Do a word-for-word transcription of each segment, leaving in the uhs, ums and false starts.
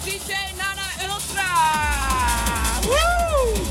D J Nana Ultra. Woo!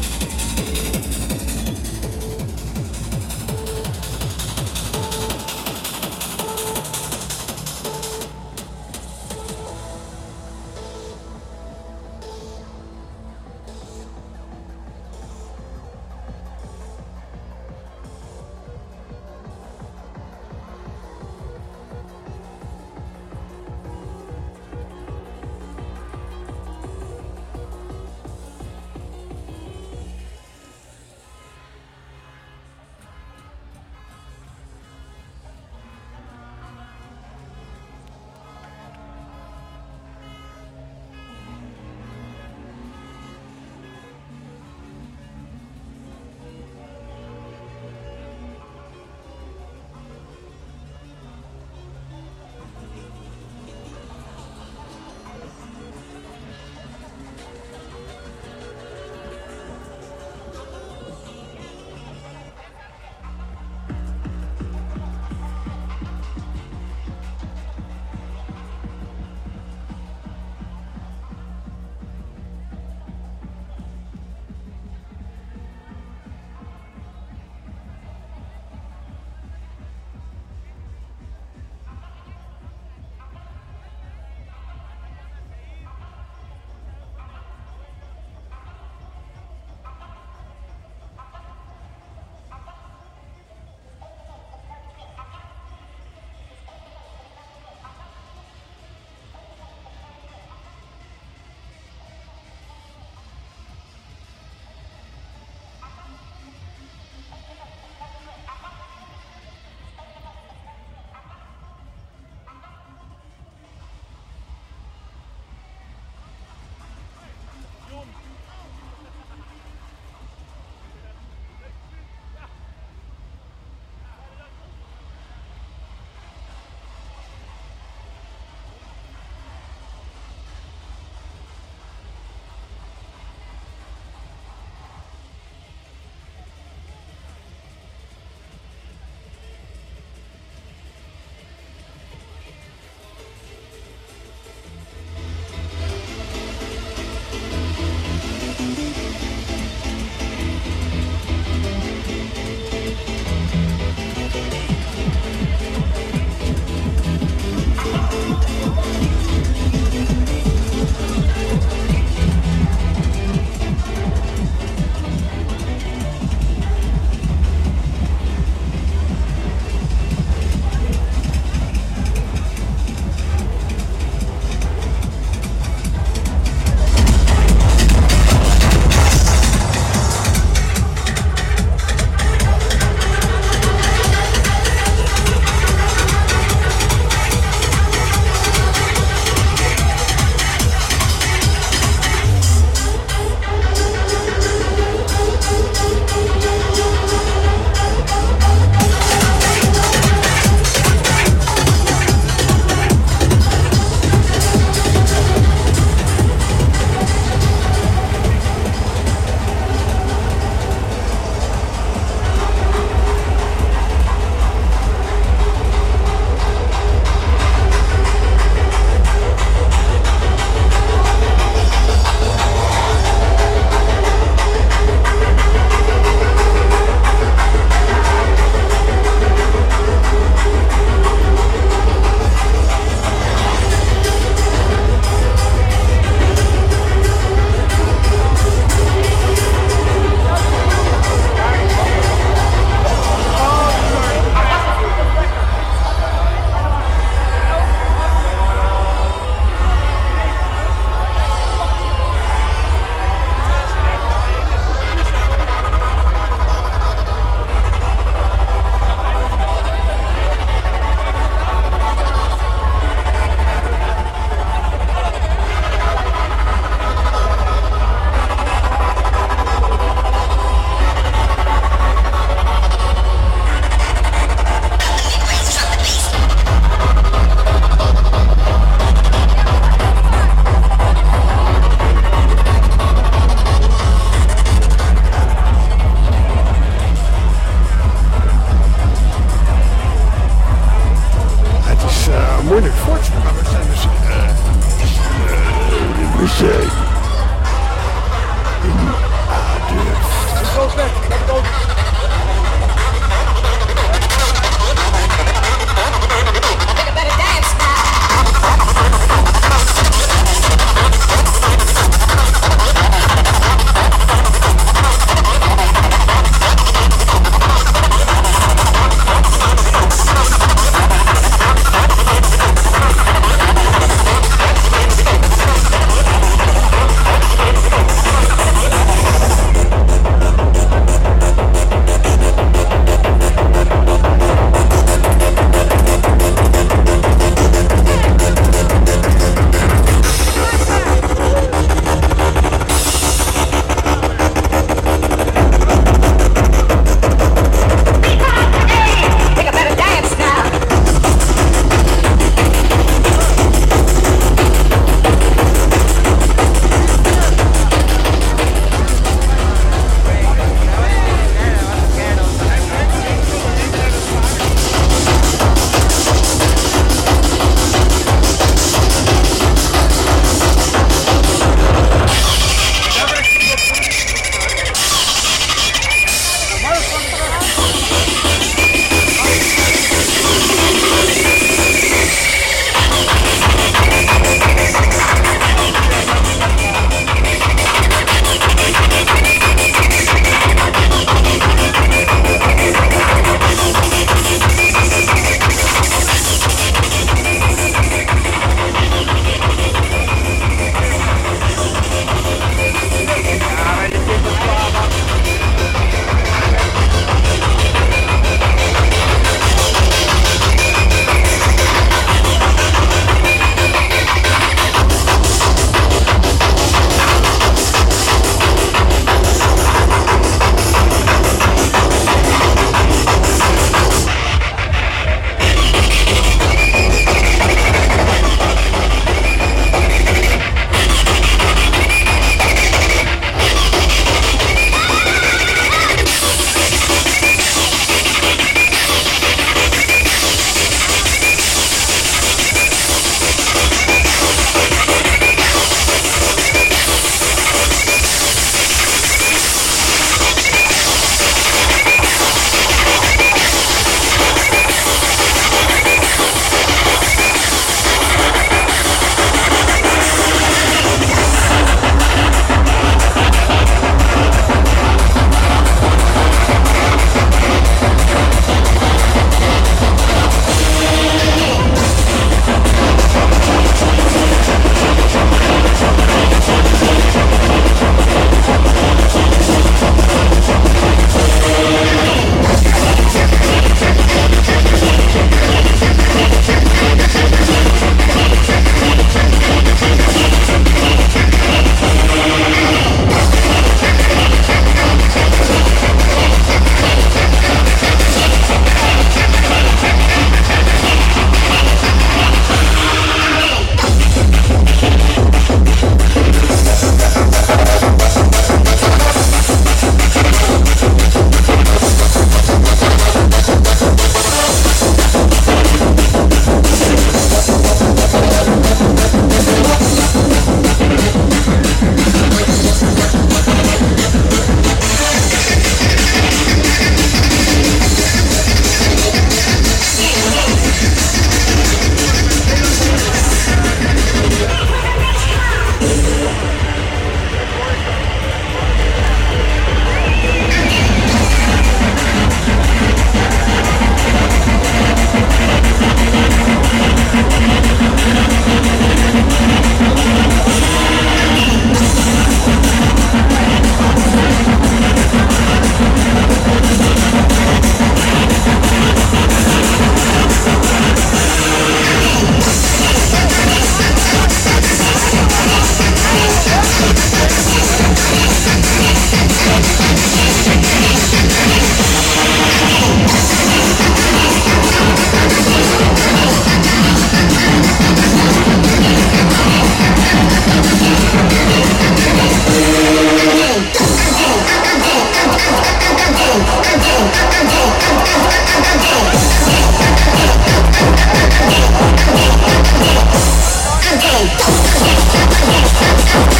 Go.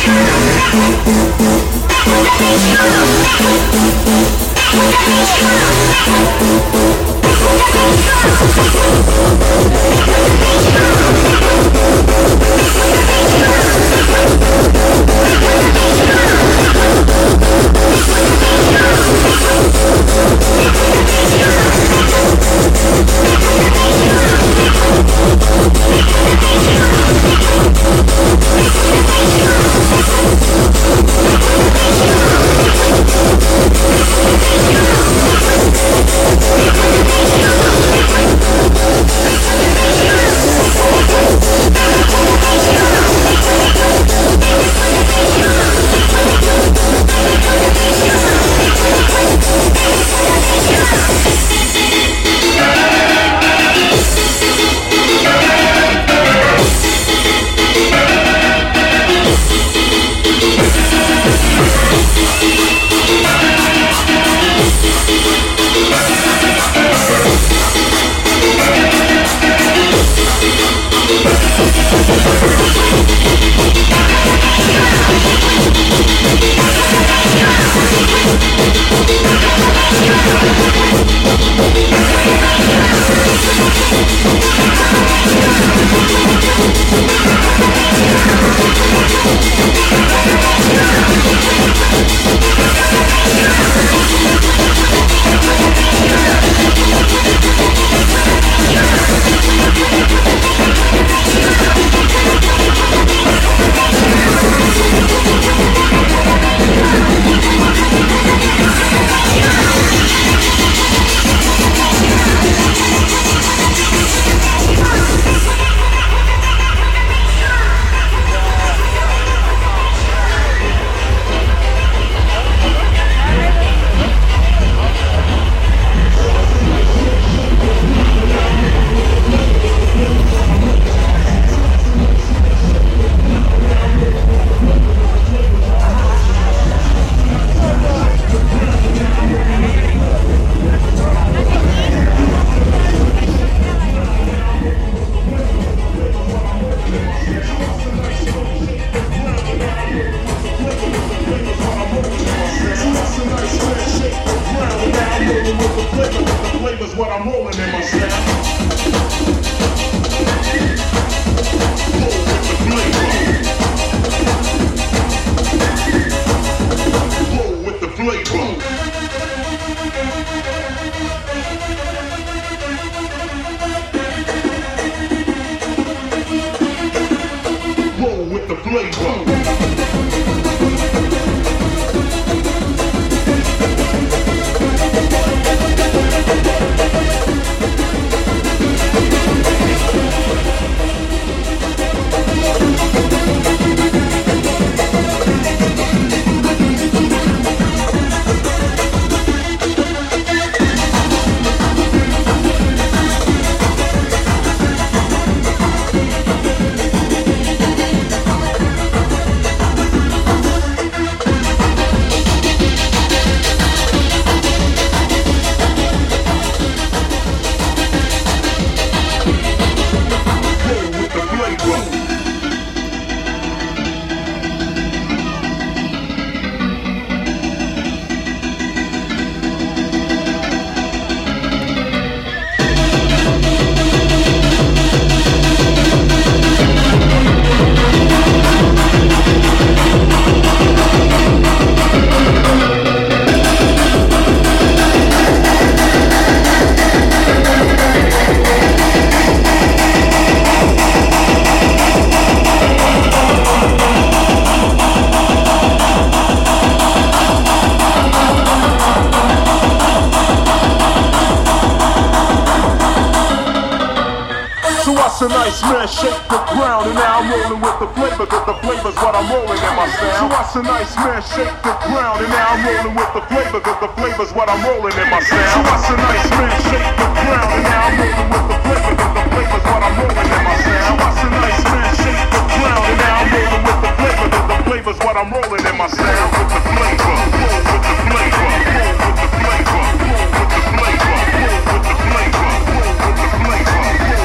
a nice man, shake the ground, and now I'm rolling with the flavor, cause the flavor's what I'm rolling in my sound. So watch a nice man shake the ground, and now I'm rolling with the flavor, cause the flavor's what I'm rolling in my sound. So watch a nice man shake the ground, and now I'm rolling with the flavor, cause the flavor's what I'm rolling in my sound. Watch a nice man shake the ground, and now I'm rolling with the flavor, cause the flavor's what I'm rolling in my sound. With the flavor, with the flavor, with the flavor, with the flavor, with the flavor, with the flavor.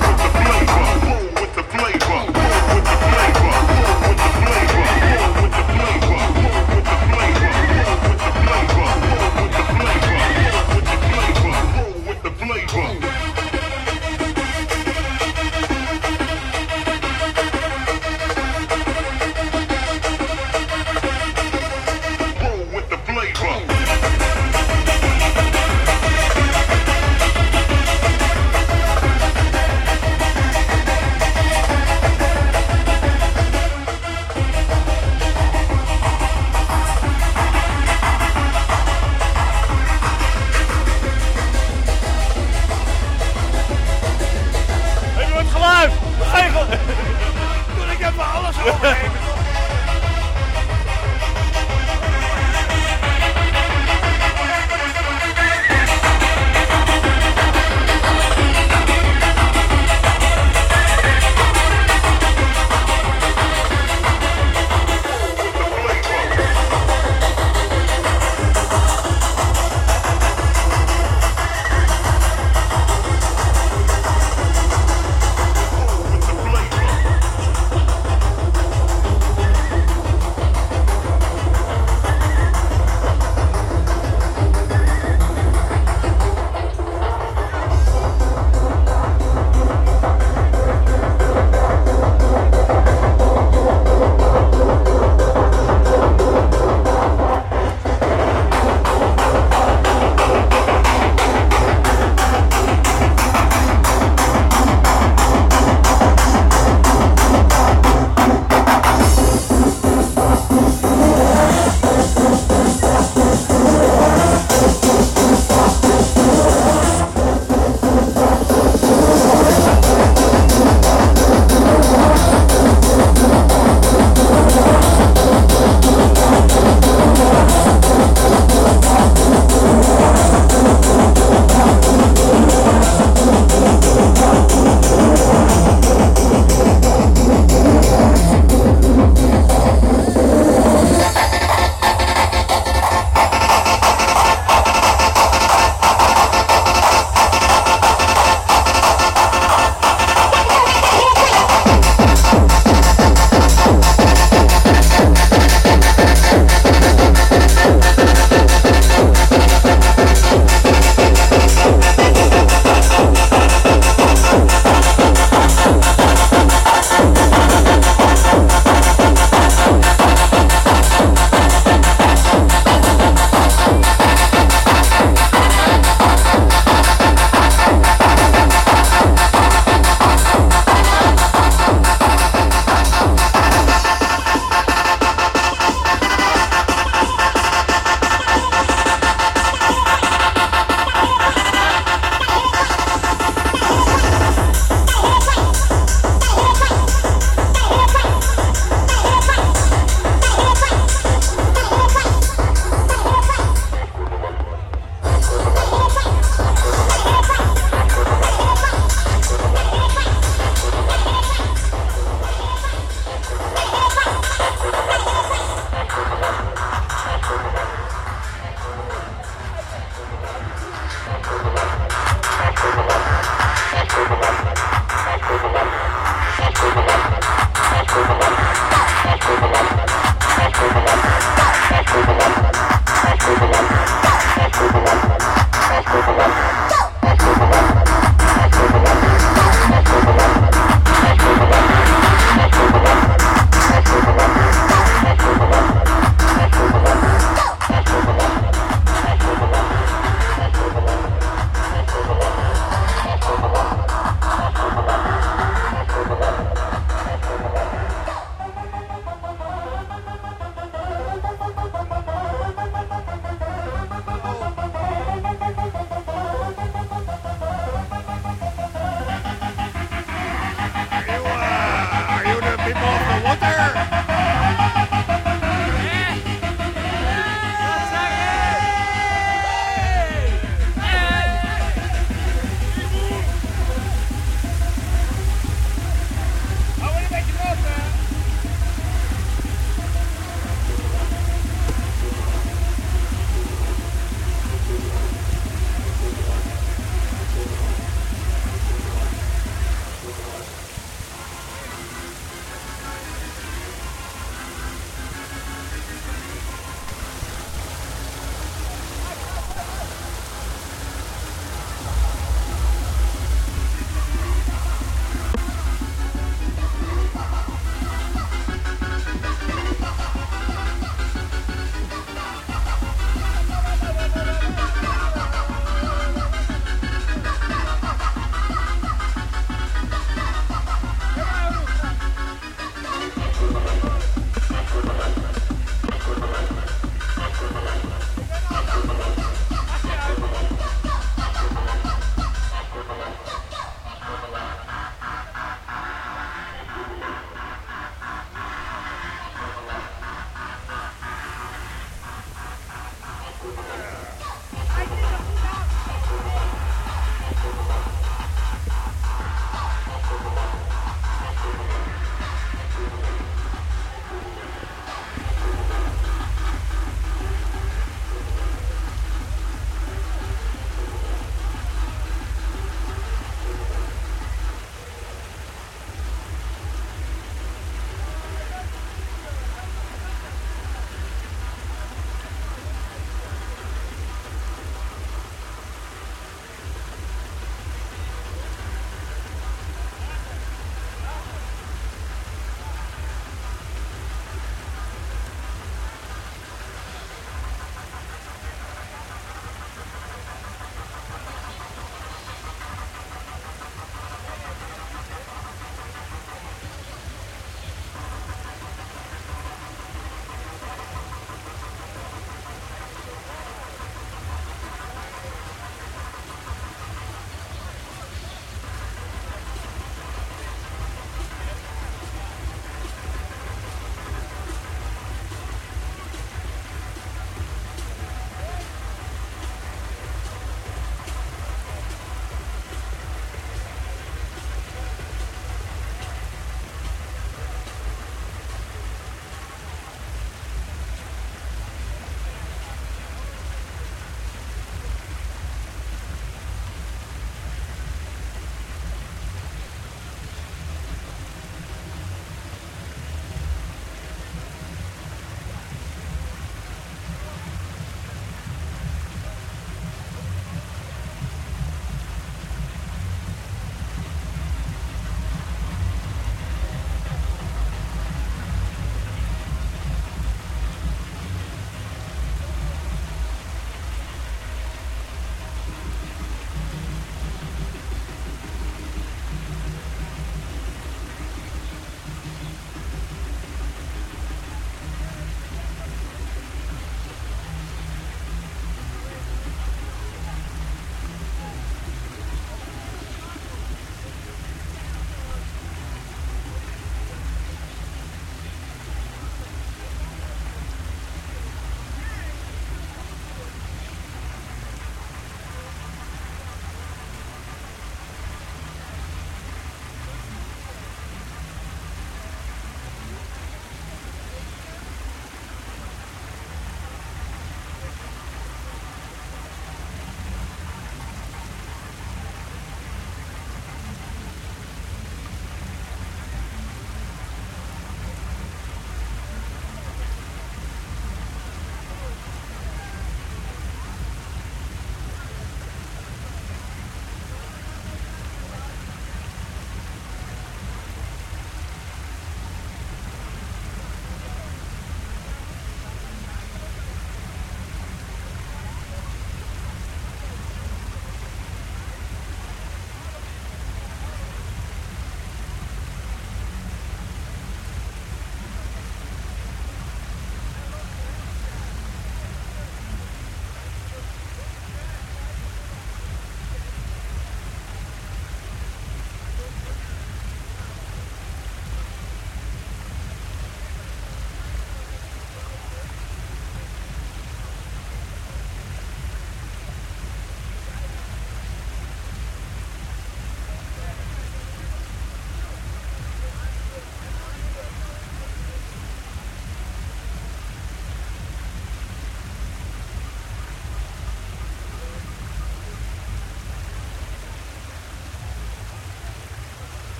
With the flavor, with the flavor, with the flavor, with the flavor, with the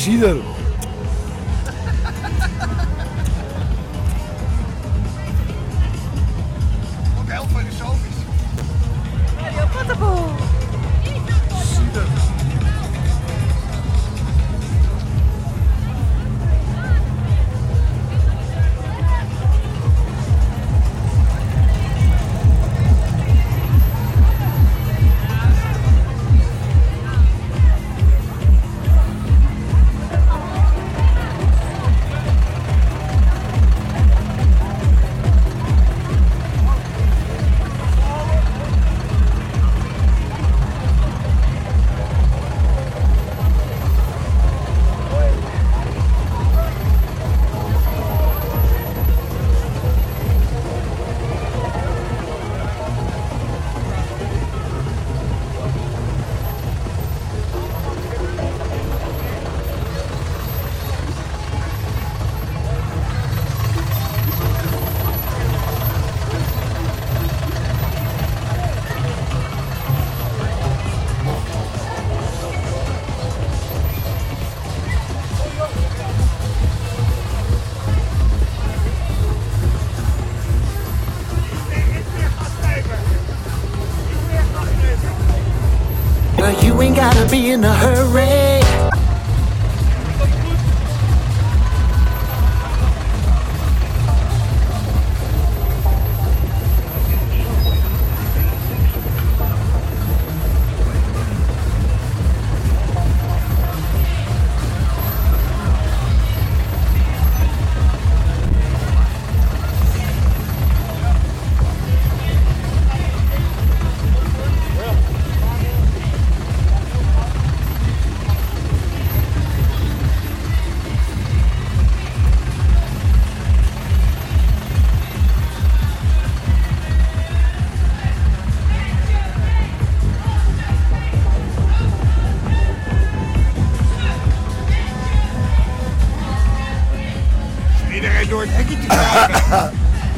Cider. Ook heel filosofisch. Radio Potterpoel. Cider. You ain't gotta be in a hurry. Iedereen door het hekje te krijgen.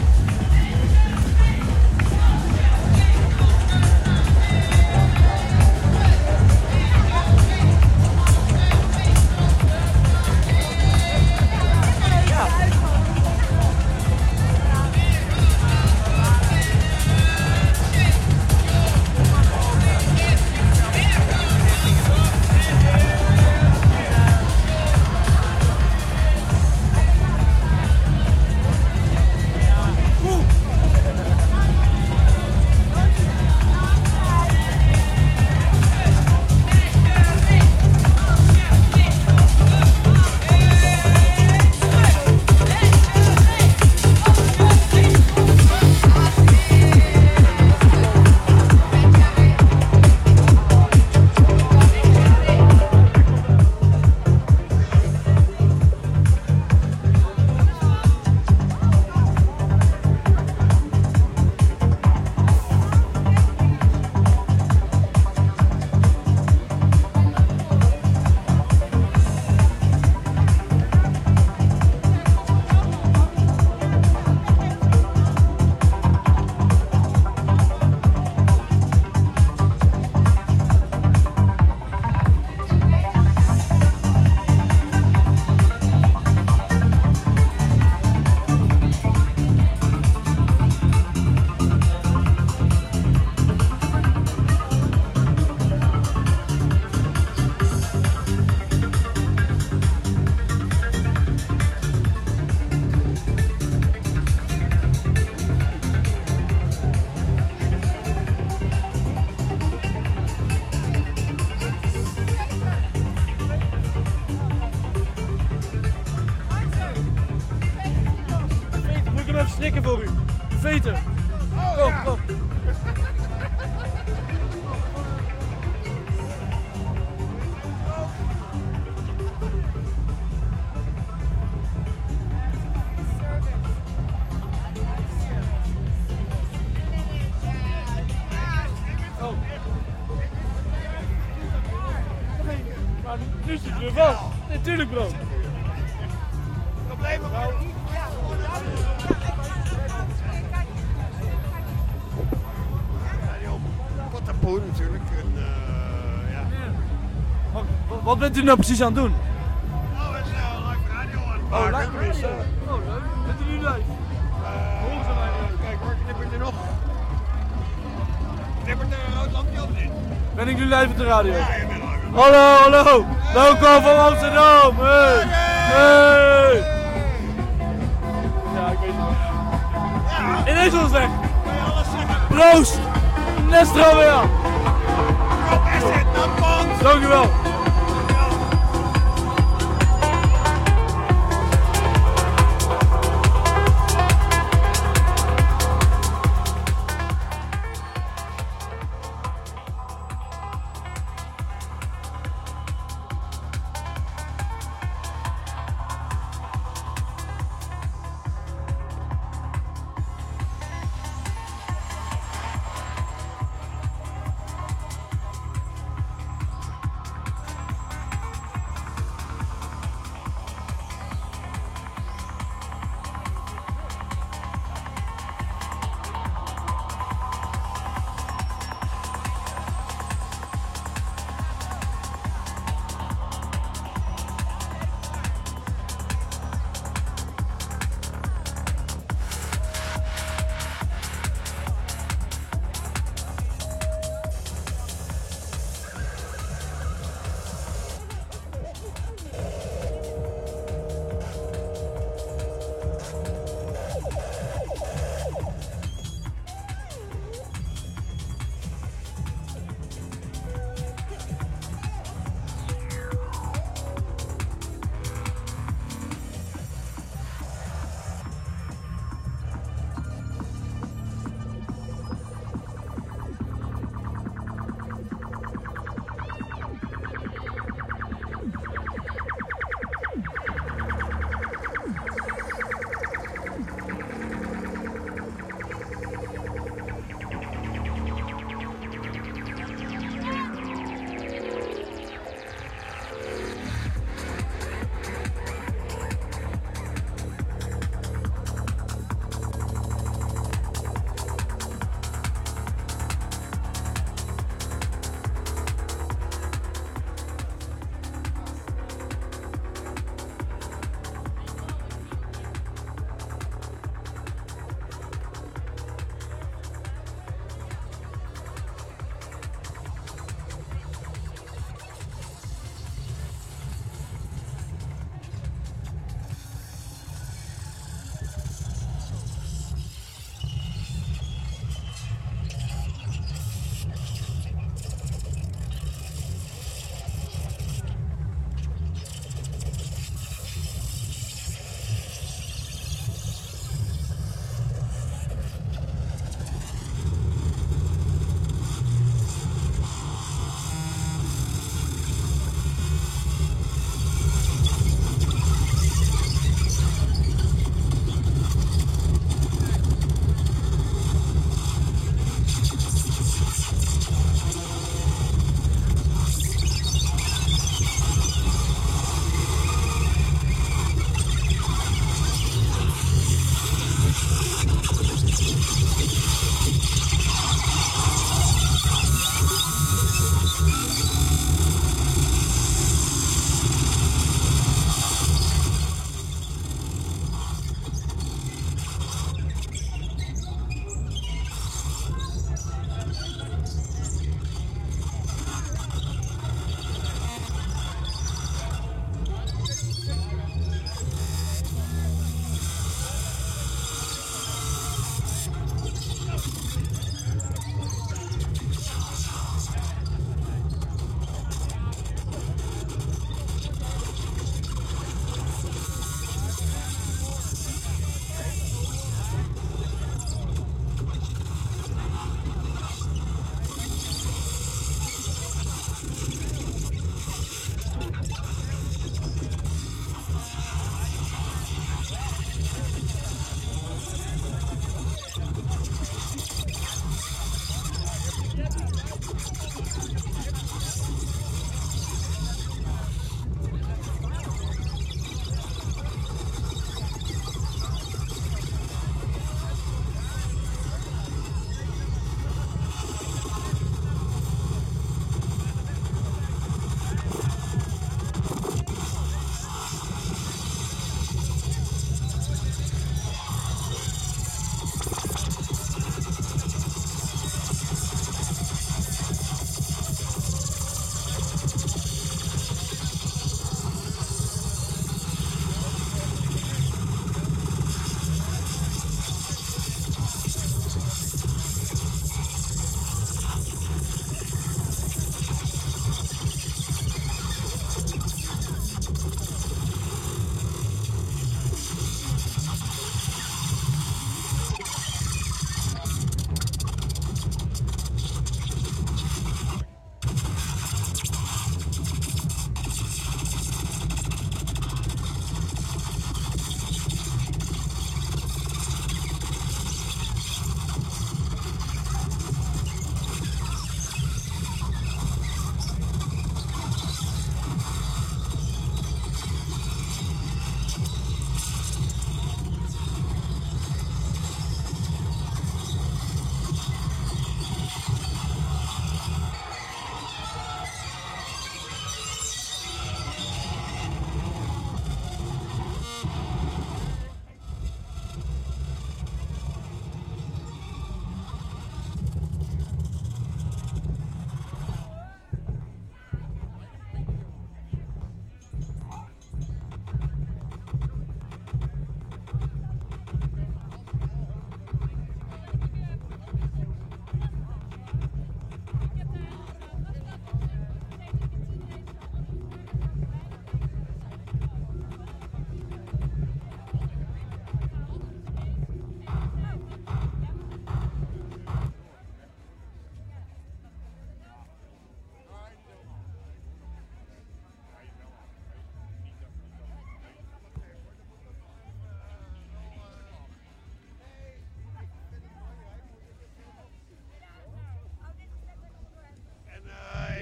Even snikken voor u. Veter. Kom, kom. Maar nu zit je er vast. Natuurlijk bro. Probleem bro. Potterpoel natuurlijk. En, uh, ja. Wat, wat bent u nou precies aan het doen? vaker leuk. geweest. hè. Oh, leuk. Bent u nu live? Horen ze mij nu? Kijk, waar knippert er nog? Knippert er een rood lampje op niet? Ben ik nu live op de radio? Ja, je bent lang. Hallo, hallo. Welkom van Amsterdam. Hey. Hey. Ja, ik weet het niet. Ineens was het weg. Kan je alles zeggen? Proost. Nestro weer. Rob Asset, naar Pons. Dankjewel.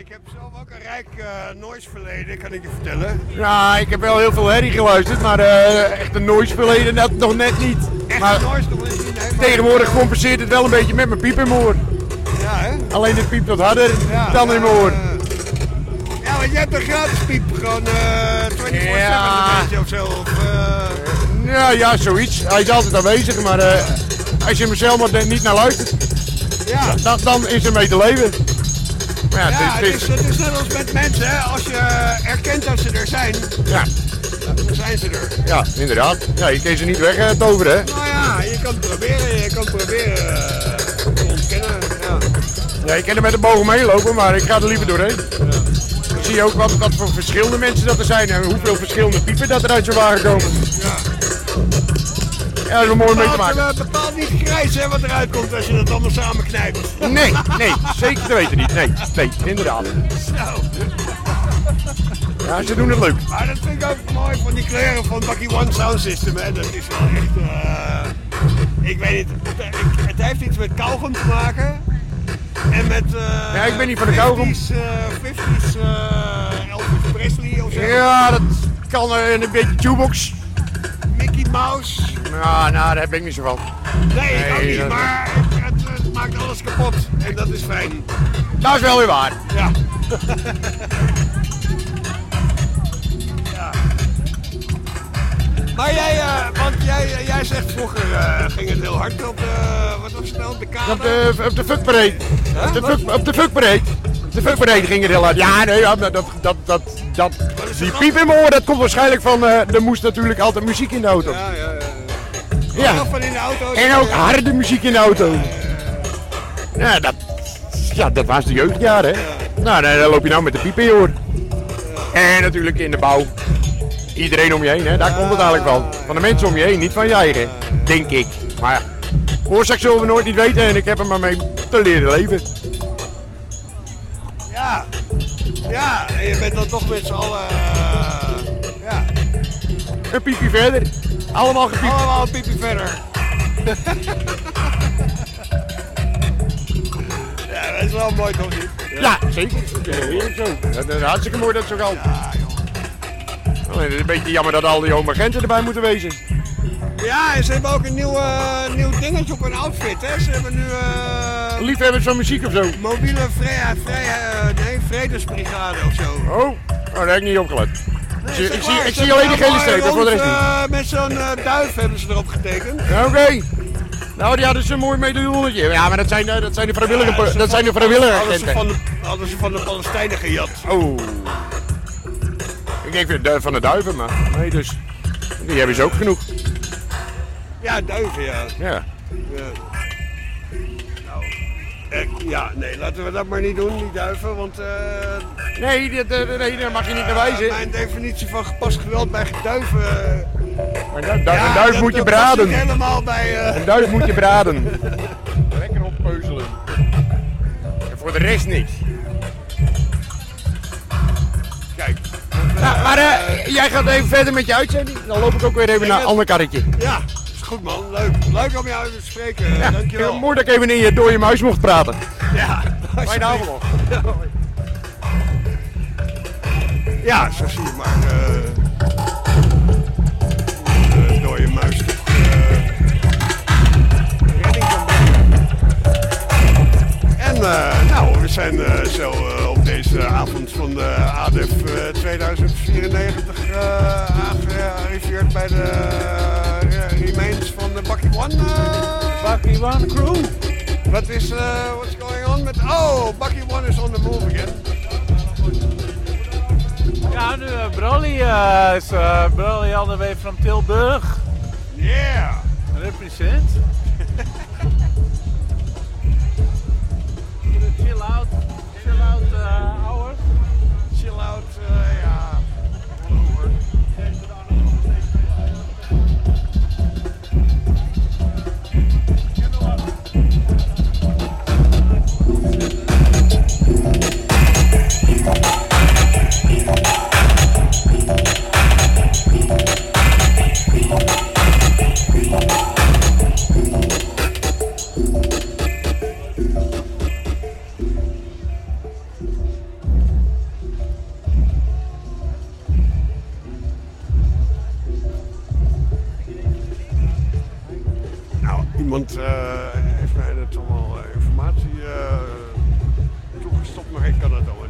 ik heb zelf ook een rijk uh, noise verleden, kan ik je vertellen. Ja, ik heb wel heel veel herrie geluisterd, maar uh, echt een noise verleden dat nog net niet. Echt maar een noise nog net niet? Nee, maar tegenwoordig uh, compenseert het wel een beetje met mijn piep in mijn oor. Ja, hè? Alleen het piept wat harder ja, dan uh, in mijn oor. Uh, ja, want jij hebt een gratis piep, gewoon uh, vierentwintig zeven ja. een beetje of zo. Of, uh... ja, ja, zoiets. Hij is altijd aanwezig, maar uh, als je hem zelf maar niet naar luistert, ja. dan, dan is er mee te leven. Maar ja, ja het, is, het is net als met mensen, hè. Als je erkent dat ze er zijn, ja. dan zijn ze er. Ja, inderdaad. Ja, je kan ze niet wegtoveren, hè? Nou ja, je kan het proberen, je kan het proberen uh, te ontkennen. Ja. Ja, ik kan er met de bogen meelopen, maar ik ga er liever doorheen. Ja. Dan zie je ook wat, wat voor verschillende mensen dat er zijn en hoeveel verschillende piepen dat er uit zijn wagen komen. Ja. Ja, dat is wel mooi mee te maken. Het bepaalt niet grijs, hè, wat eruit komt als je dat allemaal samen knijpt. Nee, nee, zeker te weten niet. Nee, nee, inderdaad. Zo. Ja, ze doen het leuk. Maar dat vind ik ook mooi van die kleuren van Bucky One Sound System, hè. Dat is wel echt, uh, ik weet niet, het, het heeft iets met kauwgom te maken. En met uh, ja, ik ben niet van de kauwgom. vijftiger uh, Elvis Presley of zo. Ja, dat kan uh, een beetje jukebox. Mickey Mouse. Ja, nou, daar ben ik niet zo van. Nee, ik nee, ook niet, dat... maar het, het maakt alles kapot. En dat is fijn. Dat is wel weer waar. Ja. ja. Maar jij, uh, want jij, jij zegt vroeger uh, ging het heel hard op de, wat was het nou, de kade? Op de, op de fuckparade. Huh? Op de fuck, op de fuckparade. Op de fuckparade ging het heel hard. Ja, nee, ja, dat, dat, dat, dat, die piep in mijn oor, dat komt waarschijnlijk van, uh, er moest natuurlijk altijd muziek in de auto. Ja, ja, ja. Ja. Van in de auto. En ook harde muziek in de auto. Ja, dat, ja, dat was de jeugdjaren, hè. Nou, dan loop je nou met de piep in je oor. En natuurlijk in de bouw. Iedereen om je heen, hè? Daar komt het eigenlijk van. Van de mensen om je heen, niet van je eigen. Denk ik. Maar ja, oorzaak zullen we nooit niet weten en ik heb er maar mee te leren leven. Ja. Ja, en je bent dan toch met z'n allen... Uh, ja. Een piepje verder. Allemaal gepiept. Allemaal een piepje verder. Ja, dat is wel mooi toch niet? Ja, ja zeker. Dat is heerlijk zo. Dat is hartstikke mooi dat het zo gaat. Ja, joh. Alleen het is een beetje jammer dat al die home agenten erbij moeten wezen. Ja, en ze hebben ook een nieuw, uh, nieuw dingetje op hun outfit, hè. Ze hebben nu... Uh, liefhebbers van muziek of zo? Mobiele vrij, vrij, uh, nee, vredesbrigade of zo. Oh, oh, daar heb ik niet opgelet. Nee, ik zie, ik maar, zie, ik zie alleen die gele streep, voor de rest niet. Uh, met zo'n uh, duif hebben ze erop getekend. Oké. Okay. Nou, die hadden ze een mooi medaillonnetje. Ja, maar dat zijn, dat zijn de vrijwillige, ja, dat zijn de vrijwillige agenten. Hadden ze van de, hadden ze van de Palestijnen gejat. Oh. Ik denk van de duiven, maar nee, dus die hebben ze ook genoeg. Ja, duiven, ja. Ja. ja. Nou, eh, ja, nee, laten we dat maar niet doen, die duiven, want... Uh, nee, dat, uh, nee, daar mag je niet naar wijzen. Uh, mijn definitie van gepast geweld bij duiven... Uh, maar du du ja, een duif dat, moet je dat braden. Niet helemaal bij... Uh... Een duif moet je braden. Lekker oppeuzelen. En voor de rest niks. Kijk. Ja, maar uh, jij gaat even verder met je uitzending. Dan loop ik ook weer even naar een ander karretje. Ja, is goed man. Leuk. Leuk om jou te spreken. Ja, dankjewel. Mooi dat ik even in je dode muis mocht praten. Ja. Fijne avond nog. Ja, zo zie je maar. Uh, uh, dode muis. Uh, redding van En uh, nou, we zijn uh, zo uh, op deze avond van de A D E F uh, tweeduizend vierennegentig uh, aangearriveerd bij de uh, remains van de Bucky One. Uh, Bucky One crew. Wat is, uh, what's going on met, oh, Bucky One is on the move again. Ja, nu uh, Broly uh, is uh, Broly all the way from Tilburg. Yeah. Represent. Chill out, chill out uh, hours. Chill out, uh, ja. iemand uh, heeft mij net allemaal uh, informatie uh, toegestopt, maar ik kan het al